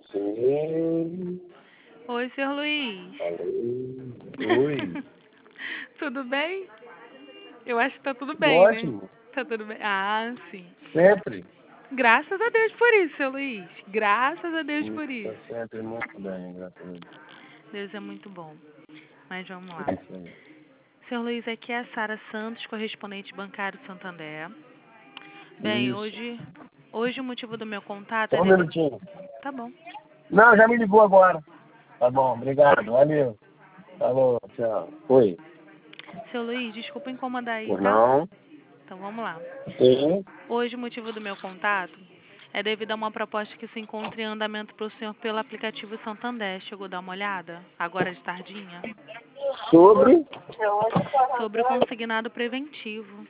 Sim. Oi, senhor Luiz. Oi. Tudo bem? Eu acho que tá tudo Tudo bem, né? ótimo. Tá tudo bem. Ah, sim. Sempre. Graças a Deus por isso, senhor Luiz. Graças a Deus por Está isso. sempre muito bem, graças a Deus. Deus é muito bom. Mas vamos lá. É isso aí. Senhor Luiz, aqui é a Sara Santos, correspondente bancário Santander. Bem, Isso. hoje o motivo do meu contato Só é um devido... minutinho. Tá bom. Não, já me ligou agora. Tá bom, obrigado. Valeu. Falou, tchau. Oi. Senhor Luiz, desculpa incomodar aí, Por tá? não? Então vamos lá. Sim. Hoje o motivo do meu contato é devido a uma proposta que se encontra em andamento para o senhor pelo aplicativo Santander. Chegou a dar uma olhada? Agora de tardinha? Sobre? Sobre o consignado preventivo.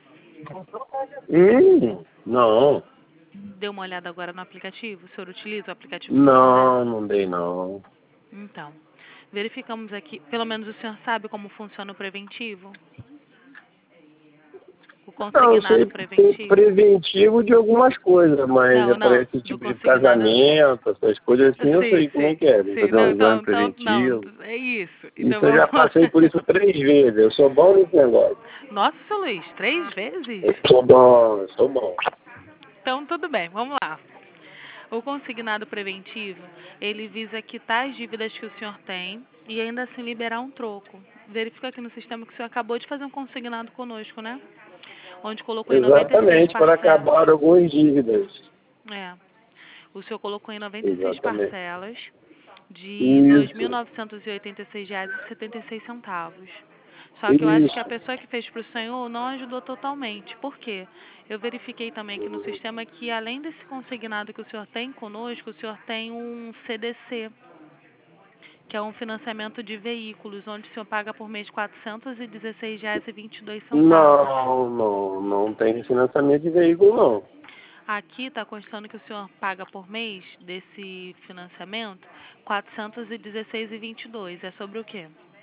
Não. Deu uma olhada agora no aplicativo? O senhor utiliza o aplicativo Santander? Não, não dei não. Então, verificamos aqui, pelo menos o senhor sabe como funciona o preventivo? O Não, eu consignado sei ser preventivo? preventivo de algumas coisas, mas é Não, para não, esse do tipo de consignado... casamento, essas coisas assim, eu Sim, sei como é sim, que é. Tem que sim. fazer Não, um exame então, não, preventivo. é isso. Então Isso eu já vamos lá. passei por isso 3 vezes. Eu sou bom nesse negócio. Nossa, seu Luiz, 3 vezes? Eu sou bom, eu sou bom. Então, tudo bem, vamos lá. O consignado preventivo, ele visa quitar as dívidas que o senhor tem e ainda assim liberar um troco. Verifica aqui no sistema que o senhor acabou de fazer um consignado conosco, né? Onde colocou em 96 Exatamente, para parcelas. acabar algumas dívidas. É. O senhor colocou em 96 Exatamente. parcelas de R$ Isso, 2.986,76. Só que eu acho que a isso. pessoa que fez para o senhor não ajudou totalmente. Por quê? Eu verifiquei também aqui no sistema que, além desse consignado que o senhor tem conosco, o senhor tem um CDC, que é um financiamento de veículos, onde o senhor paga por mês R$ 416,22. Não tem financiamento de veículo, não. Aqui está constando que o senhor paga por mês desse financiamento R$ 416,22. É sobre o quê?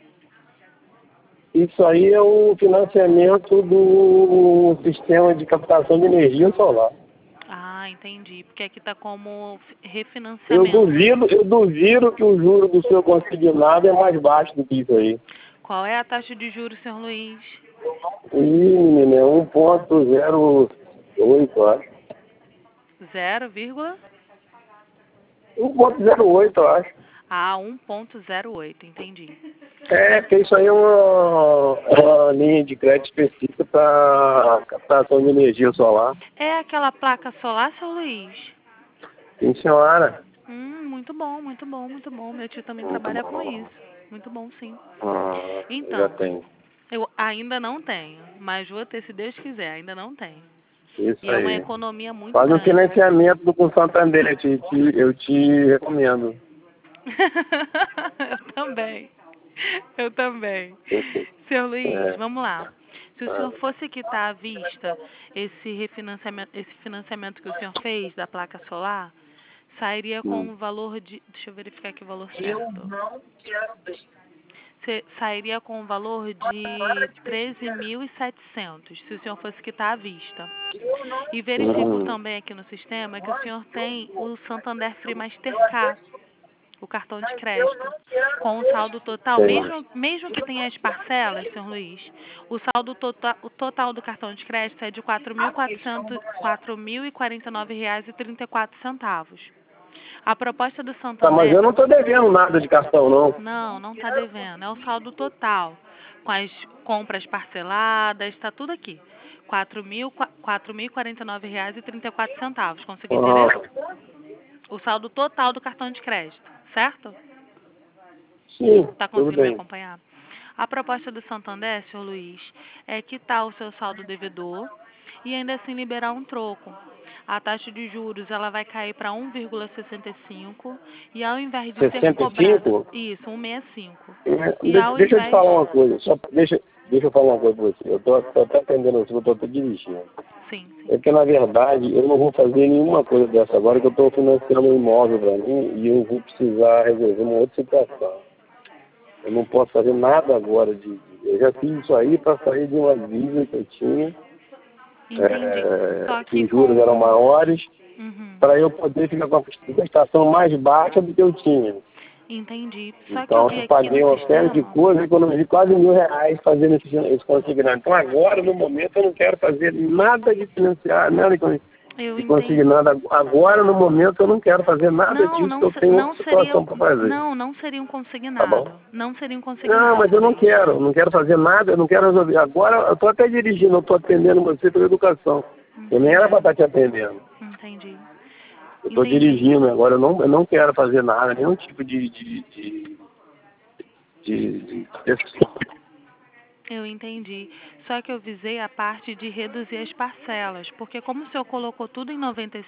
Isso aí é o financiamento do sistema de captação de energia solar. Ah, entendi. Porque aqui está como Eu refinanciamento. duvido que o juro do seu consignado é mais baixo do que isso aí. Qual é a taxa de juros, senhor Luiz? Menino, é 1,08, acho. 0, vírgula? 1,08, eu acho. Ah, 1,08, entendi. É, porque isso aí é uma linha de crédito específica para captação de energia solar. É aquela placa solar, seu Luiz? Sim, senhora. Muito bom, muito bom, muito bom. Meu tio também Muito trabalha com bom. isso. Muito bom, sim. Já Então, tem. eu ainda não tenho, mas vou ter se Deus quiser, ainda não tenho. Isso E é uma aí. economia muito Faz um grande. financiamento do Santander, eu te recomendo. Eu também. Eu também. Senhor Luiz, É. vamos lá. Se o senhor fosse quitar à vista esse financiamento que o senhor fez da placa solar, sairia com um valor de... Deixa eu verificar aqui o valor certo. Sairia com um valor de 13.700, se o senhor fosse quitar à vista. E verifico também aqui no sistema que o senhor tem o Santander Free Mastercard, o cartão de crédito, com o saldo total, mesmo que tenha as parcelas, senhor Luiz, o saldo total, o total do cartão de crédito é de R$ 4.049,34. A proposta do Tá, mas Santander... eu não tô devendo nada de cartão, não. Não está devendo, é o saldo total, com as compras parceladas, está tudo aqui. R$ 4.049,34. Consegui entender? O saldo total do cartão de crédito, certo? Sim, Está tudo conseguindo me bem. acompanhar? A proposta do Santander, senhor Luiz, é quitar o seu saldo devedor e ainda assim liberar um troco. A taxa de juros ela vai cair para 1,65 e ao invés de ser cobrada... 65? Isso, 1,65. É, E ao deixa eu te invés... falar uma coisa. Deixa eu falar uma coisa pra você. Eu tô até atendendo você, eu tô até dirigindo. Sim. É que, na verdade, eu não vou fazer nenhuma coisa dessa agora que eu estou financiando um imóvel para mim e eu vou precisar resolver uma outra situação. Eu não posso fazer nada agora eu já fiz isso aí para sair de uma dívida que eu tinha, Entendi. Só que que os juros eram maiores, Uhum. para eu poder ficar com a prestação mais baixa do que eu tinha. Entendi. Só que Então, eu vi eu aqui paguei no uma série de sistema. coisas, economizei quase R$ 1.000 fazendo esse consignado. Então, agora, no momento, eu não quero fazer nada de financiar, nada Eu de entendi. consignado. Agora, no momento, eu não quero fazer nada disso, que eu tenho outra situação para fazer. Não seria um Tá bom? consignado. Não seria um Não, consignado. mas eu não quero fazer nada, eu não quero resolver. Agora, eu estou até dirigindo, eu estou atendendo você pela educação. Eu nem era para estar te atendendo. Entendi. Eu estou Entendi. dirigindo, agora eu não quero fazer nada, nenhum tipo de Eu entendi. Só que eu visei a parte de reduzir as parcelas, porque como o senhor colocou tudo em 95